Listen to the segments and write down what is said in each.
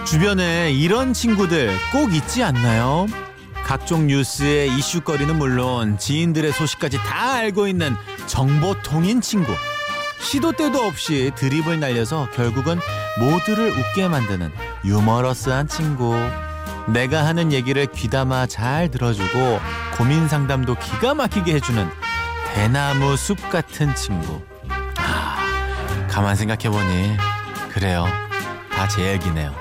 주변에 이런 친구들 꼭 있지 않나요? 각종 뉴스의 이슈거리는 물론 지인들의 소식까지 다 알고 있는 정보통인 친구. 시도 때도 없이 드립을 날려서 결국은 모두를 웃게 만드는 유머러스한 친구. 내가 하는 얘기를 귀담아 잘 들어주고 고민 상담도 기가 막히게 해주는 대나무 숲 같은 친구. 가만 생각해보니 그래요. 다 제 얘기네요.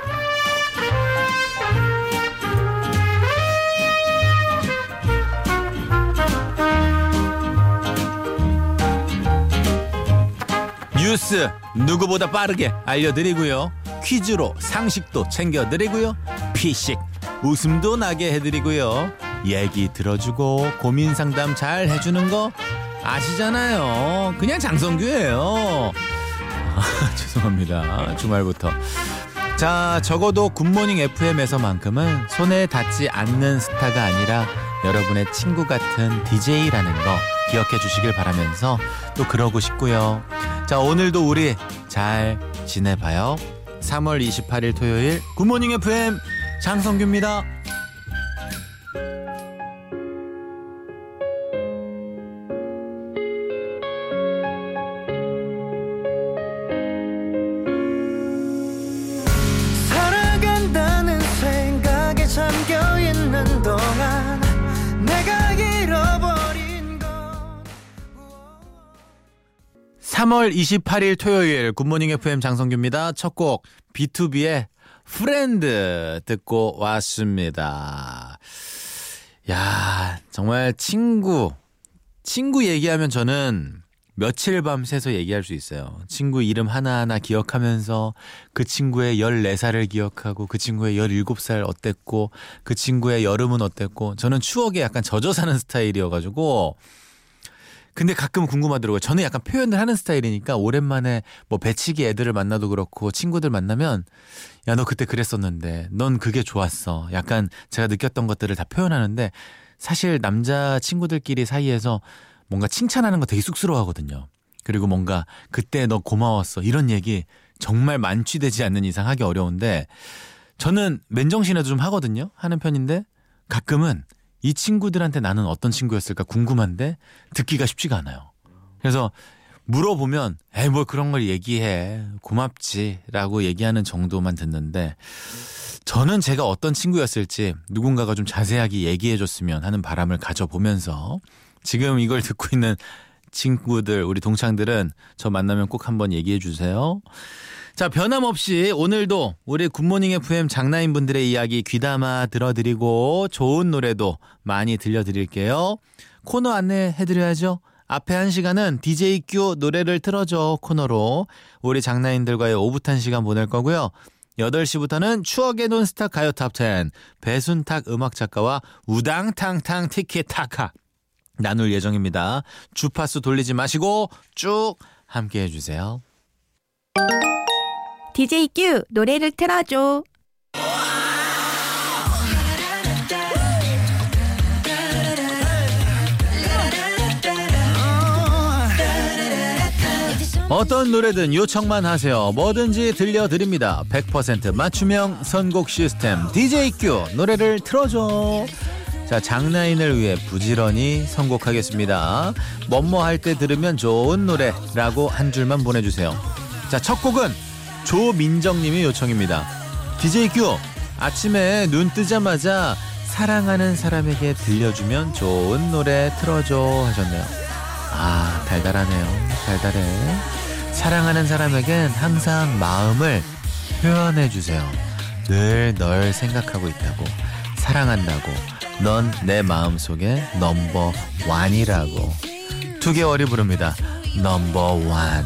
뉴스 누구보다 빠르게 알려드리고요. 퀴즈로 상식도 챙겨드리고요. 피식 웃음도 나게 해드리고요. 얘기 들어주고 고민 상담 잘 해주는 거 아시잖아요. 그냥 장성규예요. 죄송합니다. 주말부터. 자, 적어도 굿모닝 FM에서만큼은 손에 닿지 않는 스타가 아니라 여러분의 친구 같은 DJ라는 거 기억해 주시길 바라면서 또 그러고 싶고요. 자, 오늘도 우리 잘 지내봐요. 3월 28일 토요일 굿모닝 FM 장성규입니다. 살아간다는 생각에 잠겨있는 동안 내가 잃어버린 건 3월 28일 토요일 굿모닝 FM 장성규입니다. 첫 곡 B2B의 프렌드 듣고 왔습니다. 야, 정말 친구 얘기하면 저는 며칠 밤 새서 얘기할 수 있어요. 친구 이름 하나하나 기억하면서 그 친구의 14살을 기억하고 그 친구의 17살 어땠고 그 친구의 여름은 어땠고. 저는 추억에 약간 젖어 사는 스타일이어가지고. 근데 가끔 궁금하더라고요. 저는 약간 표현을 하는 스타일이니까 오랜만에 뭐 배치기 애들을 만나도 그렇고 친구들 만나면 야, 너 그때 그랬었는데 넌 그게 좋았어. 약간 제가 느꼈던 것들을 다 표현하는데 사실 남자 친구들끼리 사이에서 뭔가 칭찬하는 거 되게 쑥스러워하거든요. 그리고 뭔가 그때 너 고마웠어 이런 얘기 정말 만취되지 않는 이상 하기 어려운데 저는 맨정신에도 좀 하거든요. 하는 편인데 가끔은 이 친구들한테 나는 어떤 친구였을까 궁금한데 듣기가 쉽지가 않아요. 그래서 물어보면 에이 뭘 그런 걸 얘기해 고맙지 라고 얘기하는 정도만 듣는데 저는 제가 어떤 친구였을지 누군가가 좀 자세하게 얘기해 줬으면 하는 바람을 가져보면서 지금 이걸 듣고 있는 친구들 우리 동창들은 저 만나면 꼭 한번 얘기해 주세요. 자, 변함없이 오늘도 우리 굿모닝 FM 장나인분들의 이야기 귀담아 들어드리고 좋은 노래도 많이 들려드릴게요. 코너 안내해드려야죠. 앞에 한 시간은 DJ 큐 노래를 틀어줘 코너로 우리 장나인들과의 오붓한 시간 보낼 거고요. 8시부터는 추억의 논스타 가요 탑10 배순탁 음악작가와 우당탕탕 티키타카 나눌 예정입니다. 주파수 돌리지 마시고 쭉 함께 해주세요. DJ 큐 노래를 틀어줘. 어떤 노래든 요청만 하세요. 뭐든지 들려드립니다. 100% 맞춤형 선곡 시스템 DJ 큐 노래를 틀어줘. 자, 장나인을 위해 부지런히 선곡하겠습니다. 뭐뭐 할 때 들으면 좋은 노래라고 한 줄만 보내주세요. 자, 첫 곡은 조민정님의 요청입니다. DJ 큐 아침에 눈 뜨자마자 사랑하는 사람에게 들려주면 좋은 노래 틀어줘 하셨네요. 아, 달달하네요. 달달해. 사랑하는 사람에겐 항상 마음을 표현해주세요. 늘 널 생각하고 있다고 사랑한다고 넌 내 마음속에 넘버 원이라고 2개월이 부릅니다. 넘버 원.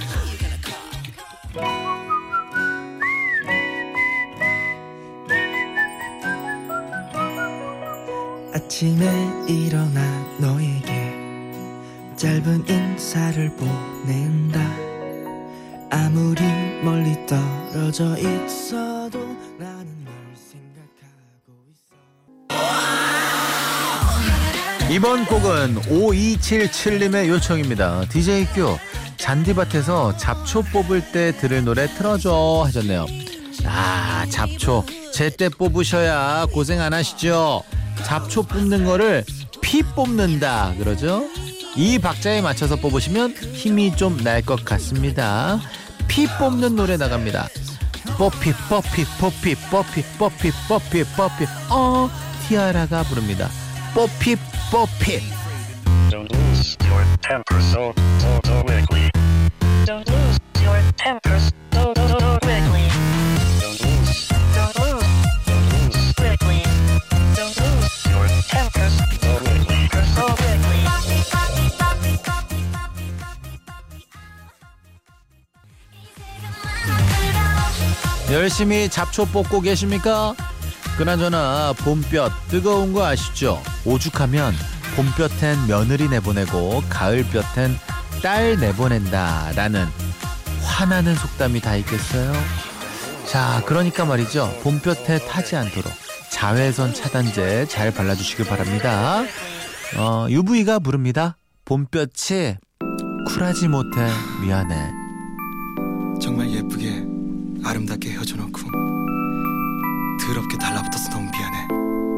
아침에 일어나 너에게 짧은 인사를 보낸다. 아무리 멀리 떨어져 있어도 나는 널 생각하고 있어. 이번 곡은 5277님의 요청입니다. DJ 큐 잔디밭에서 잡초 뽑을 때 들을 노래 틀어줘 하셨네요. 잡초 제때 뽑으셔야 고생 안 하시죠. 잡초 뽑는 거를 피 뽑는다 그러죠. 이 박자에 맞춰서 뽑으시면 힘이 좀 날 것 같습니다. 피 뽑는 노래 나갑니다. 뽀피 뽀피 뽀피 뽀피 뽀피 뽀피 뽀피 티아라가 부릅니다. 뽀피 뽀피. Don't lose your temper so quickly. Don't lose your temper so quickly. Don't lose quickly. Don't lose your temper so quickly. 열심히 잡초 뽑고 계십니까? 그나저나 봄볕 뜨거운 거 아시죠? 오죽하면 봄볕엔 며느리 내보내고 가을볕엔 딸 내보낸다 라는 화나는 속담이 다 있겠어요? 자, 그러니까 말이죠. 봄볕에 타지 않도록 자외선 차단제 잘 발라주시길 바랍니다. UV가 부릅니다. 봄볕이 쿨하지 못해 미안해. 정말 예쁘게 아름답게 헤어져놓고 더럽게 달라붙어서 너무 미안해.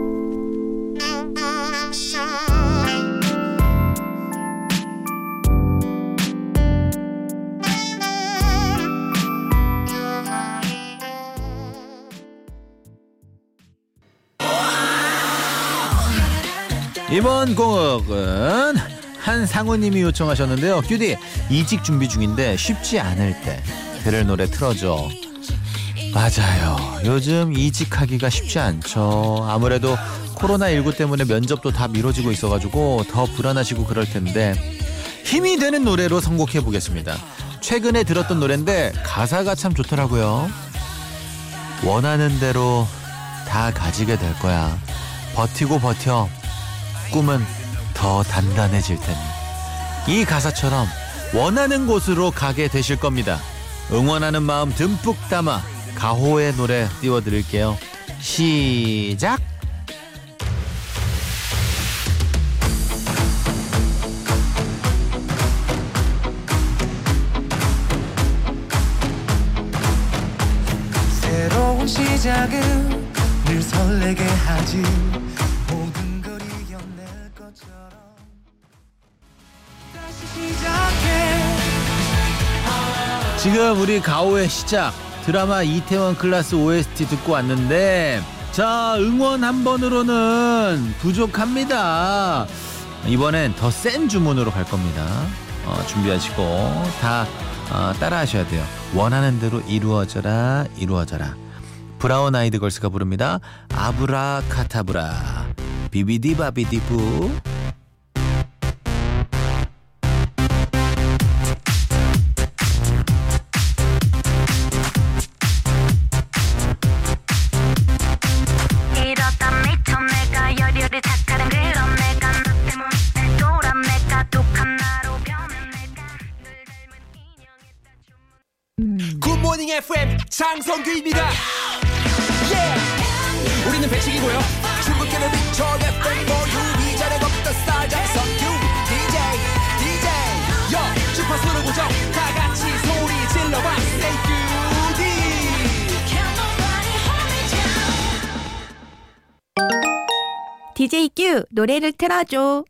이번 곡은 한상우님이 요청하셨는데요. 큐디 이직 준비 중인데 쉽지 않을 때 들을 노래 틀어줘. 맞아요. 요즘 이직하기가 쉽지 않죠. 아무래도 코로나19 때문에 면접도 다 미뤄지고 있어가지고 더 불안하시고 그럴 텐데 힘이 되는 노래로 선곡해 보겠습니다. 최근에 들었던 노래인데 가사가 참 좋더라고요. 원하는 대로 다 가지게 될 거야. 버티고 버텨. 꿈은 더 단단해질 테니. 이 가사처럼 원하는 곳으로 가게 되실 겁니다. 응원하는 마음 듬뿍 담아 가호의 노래 띄워드릴게요. 시작! 새로운 시작은 늘 설레게 하지. 모든 걸 이겨낼 것처럼 다시 시작해. 지금 우리 가오의 시작 드라마 이태원 클라스 OST 듣고 왔는데 자 응원 한 번으로는 부족합니다. 이번엔 더 센 주문으로 갈 겁니다. 준비하시고 다 따라 하셔야 돼요. 원하는 대로 이루어져라 이루어져라. 브라운 아이드 걸스가 부릅니다. 아브라카타브라 비비디바비디부. 굿모닝 FM 장성규입니다. yeah. 우리는 백식이고요. 출근길을 비춰 FM for 이전에 걷던 스타 장성규 DJ 여 주파수를 고정 다 같이 소리 질러봐 Say Goody. DJ 큐 노래를 틀어줘.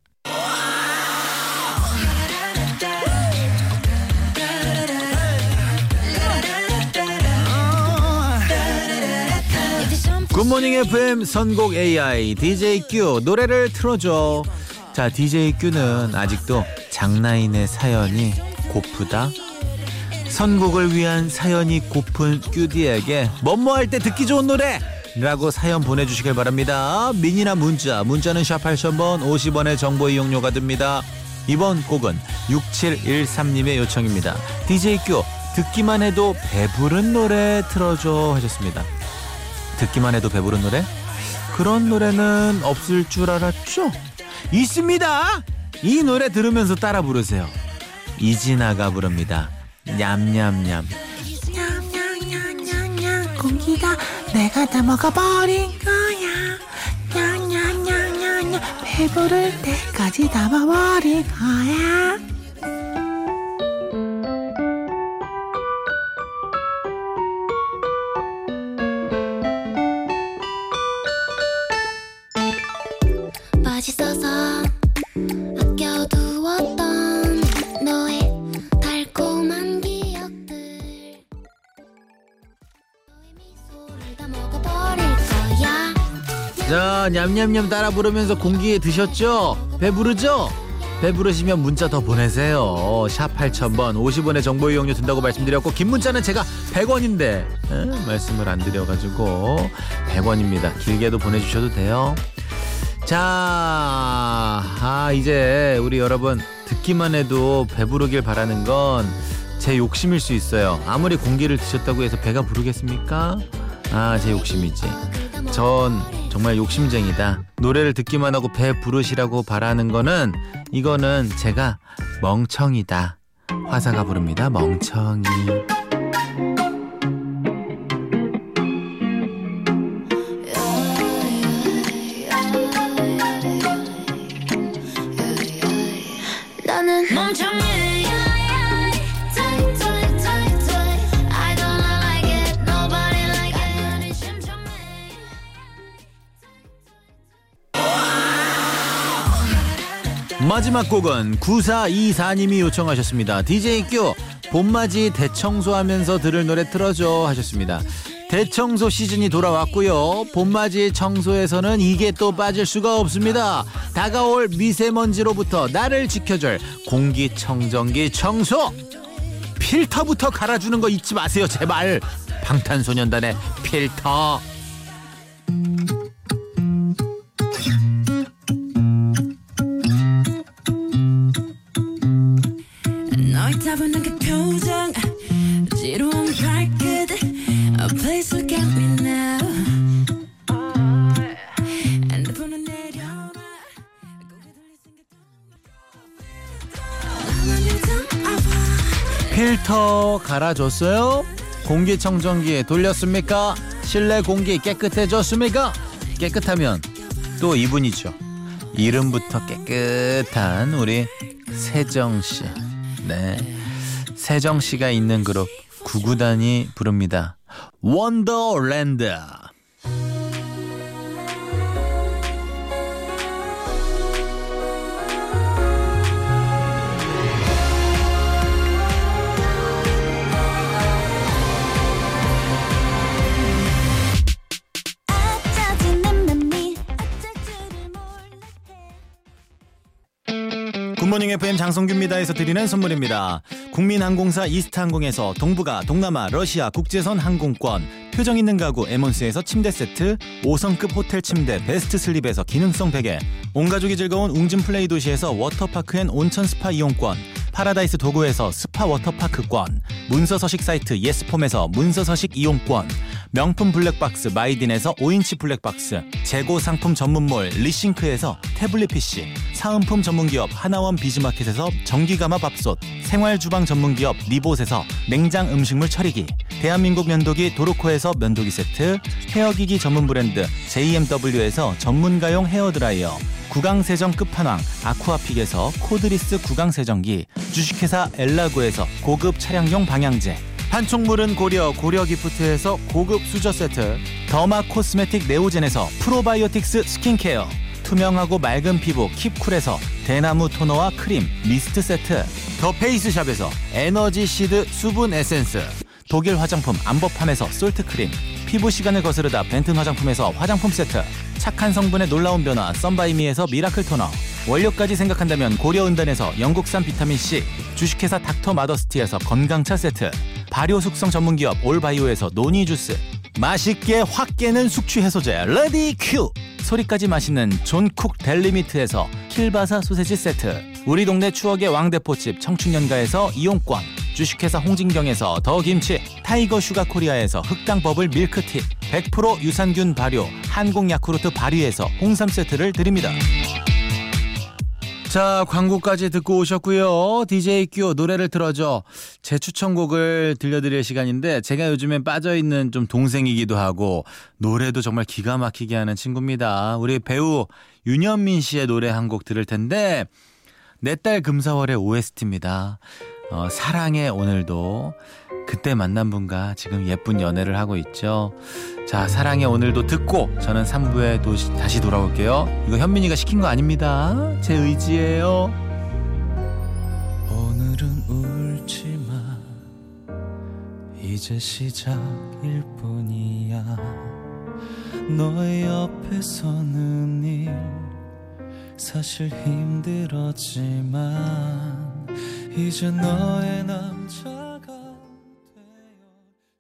굿모닝 FM 선곡 AI DJ 큐 노래를 틀어줘. 자, DJ 큐는 아직도 장나인의 사연이 고프다. 선곡을 위한 사연이 고픈 큐디에게 뭐뭐할 때 듣기 좋은 노래 라고 사연 보내주시길 바랍니다. 미니나 문자는 샵 8000번 50원의 정보 이용료가 듭니다. 이번 곡은 6713님의 요청입니다. DJ 큐 듣기만 해도 배부른 노래 틀어줘 하셨습니다. 듣기만 해도 배부른 노래? 그런 노래는 없을 줄 알았죠? 있습니다! 이 노래 들으면서 따라 부르세요. 이진아가 부릅니다. 냠냠냠. 냠냠냠냠냠 공기가 내가 다 먹어버린 거야. 냠냠냠냠냠 배부를 때까지 다 먹어버린 거야. 자, 냠냠냠 따라 부르면서 공기에 드셨죠? 배부르죠? 배부르시면 문자 더 보내세요. 샵 8000번 50원의 정보 이용료 든다고 말씀드렸고, 긴 문자는 제가 100원인데 말씀을 안 드려가지고 100원입니다. 길게도 보내주셔도 돼요. 자, 이제 우리 여러분 듣기만 해도 배부르길 바라는 건 제 욕심일 수 있어요. 아무리 공기를 드셨다고 해서 배가 부르겠습니까? 제 욕심이지. 전 정말 욕심쟁이다. 노래를 듣기만 하고 배 부르시라고 바라는 거는, 이거는 제가 멍청이다. 화사가 부릅니다. 멍청이. 나는 멍청이. 마지막 곡은 9424님이 요청하셨습니다. DJ 큐 봄맞이 대청소하면서 들을 노래 틀어줘 하셨습니다. 대청소 시즌이 돌아왔고요. 봄맞이 청소에서는 이게 또 빠질 수가 없습니다. 다가올 미세먼지로부터 나를 지켜줄 공기청정기 청소. 필터부터 갈아주는 거 잊지 마세요, 제발. 방탄소년단의 필터. 너의 따분한 그 표정, 지루한 발끝, a place look at me now. 핸드폰은 내려놔. 필터 갈아줬어요? 공기청정기에 돌렸습니까? 실내 공기 깨끗해졌습니까? 깨끗하면 또 이분이죠. 이름부터 깨끗한 우리 세정씨. 네, 세정씨가 있는 그룹 구구단이 부릅니다. 원더랜드. 굿모닝 FM 장성규입니다에서 드리는 선물입니다. 국민항공사 이스타항공에서 동북아, 동남아, 러시아 국제선 항공권, 표정 있는 가구 에몬스에서 침대 세트, 5성급 호텔 침대 베스트 슬립에서 기능성 베개, 온가족이 즐거운 웅진 플레이 도시에서 워터파크 앤 온천 스파 이용권, 파라다이스 도구에서 스파 워터파크권, 문서 서식 사이트 예스폼에서 문서 서식 이용권, 명품 블랙박스 마이딘에서 5인치 블랙박스, 재고 상품 전문몰 리싱크에서 태블릿 PC, 사은품 전문기업 하나원 비즈마켓에서 전기가마 밥솥, 생활주방 전문기업 리봇에서 냉장 음식물 처리기, 대한민국 면도기 도로코에서 면도기 세트, 헤어기기 전문 브랜드 JMW에서 전문가용 헤어드라이어, 구강세정 끝판왕 아쿠아픽에서 코드리스 구강세정기, 주식회사 엘라구에서 고급 차량용 방향제, 판촉물은 고려기프트에서 고급 수저 세트, 더마 코스메틱 네오젠에서 프로바이오틱스 스킨케어, 투명하고 맑은 피부 킵쿨에서 대나무 토너와 크림 미스트 세트, 더 페이스샵에서 에너지 시드 수분 에센스, 독일 화장품 암버팜에서 솔트크림, 피부 시간을 거스르다 벤튼 화장품에서 화장품 세트, 착한 성분의 놀라운 변화 썬바이미에서 미라클 토너, 원료까지 생각한다면 고려은단에서 영국산 비타민C, 주식회사 닥터마더스티에서 건강차 세트, 발효 숙성 전문기업 올바이오에서 노니 주스, 맛있게 확 깨는 숙취 해소제 레디 큐, 소리까지 맛있는 존쿡 델리미트에서 킬바사 소세지 세트, 우리 동네 추억의 왕대포집 청춘연가에서 이용권, 주식회사 홍진경에서 더김치, 타이거 슈가 코리아에서 흑당 버블 밀크티, 100% 유산균 발효 한국 야쿠르트 발휘에서 홍삼 세트를 드립니다. 자, 광고까지 듣고 오셨고요. DJ 큐 노래를 틀어줘. 제 추천곡을 들려드릴 시간인데, 제가 요즘엔 빠져있는 좀 동생이기도 하고 노래도 정말 기가 막히게 하는 친구입니다. 우리 배우 윤현민 씨의 노래 한 곡 들을 텐데, 내 딸 금사월의 OST입니다. 사랑해 오늘도. 그때 만난 분과 지금 예쁜 연애를 하고 있죠. 자, 사랑해 오늘도 듣고 저는 3부에 다시 돌아올게요. 이거 현민이가 시킨 거 아닙니다. 제 의지예요. 오늘은 울지마, 이제 시작일 뿐이야. 너의 옆에 서는 일 사실 힘들었지만 이제 너의 남자